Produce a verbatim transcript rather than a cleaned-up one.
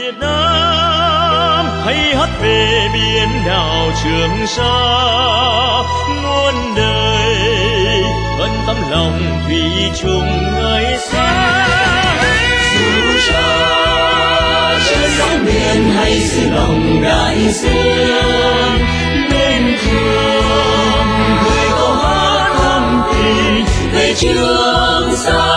Việt Nam, hãy hát về biển đảo Trường Sa, muôn đời vẫn tấm lòng thủy chung ngày xa. Dù cho trên sóng biển hay dưới lòng đại dương, nên thương người câu hát thắm tình về Trường Sa.